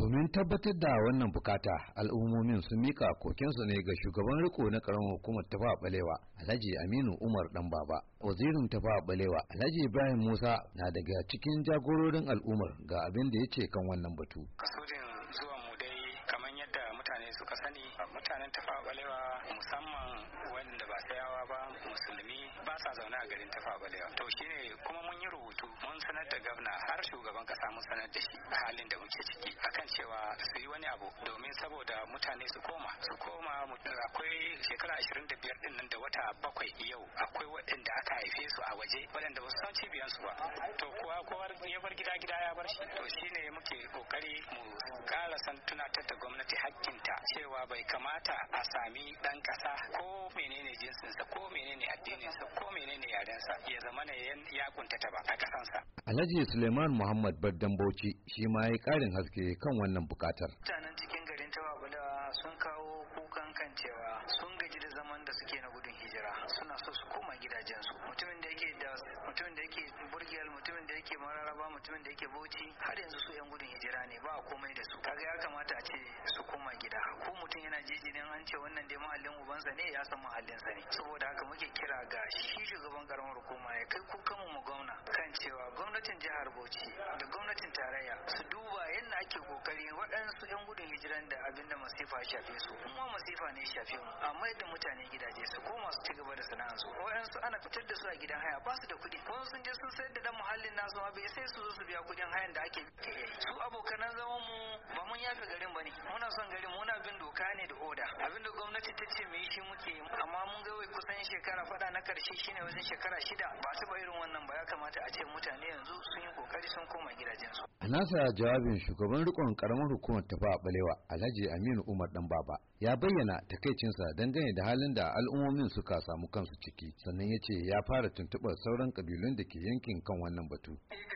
Domin tabbatar da wannan bukata, al'ummomin sun mika kokensu ne ga shugaban riko na karamar hukumar Tafawa Balewa, Alhaji Aminu Umar Danbaba. Wazirin Tafawa Balewa, Alhaji Ibrahim Musa na daga cikin jagororin al'ummar ga abin da ya ce kan wannan batu. Kasudin zuwan mu dai kamar yadda mutane suka sani, mutanen Tafawa Balewa musamman wanda ba sayawa ba musulmi ba sa zaune a garin Tafawa Balewa. To shine kuma mun yi rubutu mun sanar da gwamna har shugaban kasa mun sanar da shi halin da muke ciki akan cewa su yi wani abu domin saboda mutane su koma akwai shekara 25 din nan da wata 7 yau akwai waɗanda aka haife su a waje waɗanda ba su san cibiyansu ba, to kowa ya bar gida ya bar shi. To shine muke kokari mu kara san tunatar da gwamnati hakkinta cewa bai kamata a sami dan kasa ko menene jinsinsa ko menene addininsa ko menene yarensa ya zama ne ya kuntata ba a kasansa. Alhaji Suleiman Muhammad Baddan Bauchi shi ma ya karin haske kan wannan bukatar. Mutanen cikin garin Tafawa Balewa sun kawo kukan kan cewa sun gaji da zaman da suke na gudun hijira, suna so su koma gidajensu. Mutumin da yake Burgiyal, mutumin da yake Mararaba, mutumin da yake Bauchi, har yanzu su yan gudun hijira ne, ba komai da su. Kaga ya kamata a ce su koma gida. Ko mutum yana jeji ne an ce wannan dai mahallin ubansa ne, ya san mahallinsa ne. Saboda haka muke kira ga shi shugaban karamar hukuma ya kai kukan mu gwamna kan cewa gwamnatin jihar Bauchi da gwamnatin tarayya su duba yadda ake kokari waɗansu yan gudun hijiran da abinda masifa ya shafe su, kuma masifa ne ya shafe mu, amma yadda mutane gidaje su koma su ci gaba da sana'ansu. Waɗansu ana fitar da su a gidan haya ba su da kuɗi, wani sun je sun sayar da dan muhallin nasu ma bai sai su zo su biya kuɗin hayan da ake yi. Su abokanan zaman mu ba mun yafe garin bane, muna son garin, muna bin doka ne da oda. Abinda gwamnati ta ce mu yi shi muke yi, amma mun ga wai kusan shekara fada na karshe shine wajen shekara 6 ba taɓa irin wannan ba. Ya kamata a ce mutane yanzu sun yi kokari sun koma gidajensu. A nasa jawabin shugaban rikon karamar hukumar Tafawa Balewa, Alhaji Aminu Umar Danbaba, ya bayyana takaicinsa dangane da halin da al'ummomin suka samu kansu ciki, sannan ya ce ya fara tuntuɓar sauran kabilun da ke yankin kan wannan batu.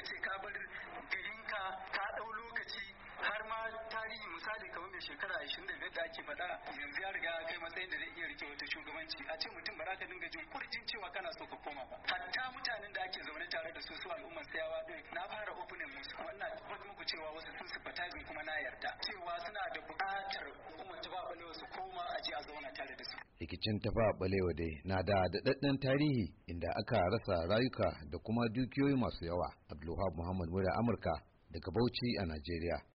Misali kamar mai shekara 25 da ake faɗa yanzu ya riga kai matsayin da zai iya rike wata shugabanci, a ce mutum ba za ka dinga jin kurjin cewa kana so ka koma ba. Hatta mutanen da ake zaune tare da su al'ummar sayawa din na fara opening musu, wannan tabbatar muku cewa wasu sun sympathize kuma na yarda cewa suna da buƙatar hukumar Tafawa Balewa su koma a je a zauna tare da su. Rikicin Tafawa Balewa dai na da daɗaɗɗen tarihi inda aka rasa rayuka da kuma dukiyoyi masu yawa. Abdulwahab Muhammad Mura Amurka daga Bauchi a Najeriya.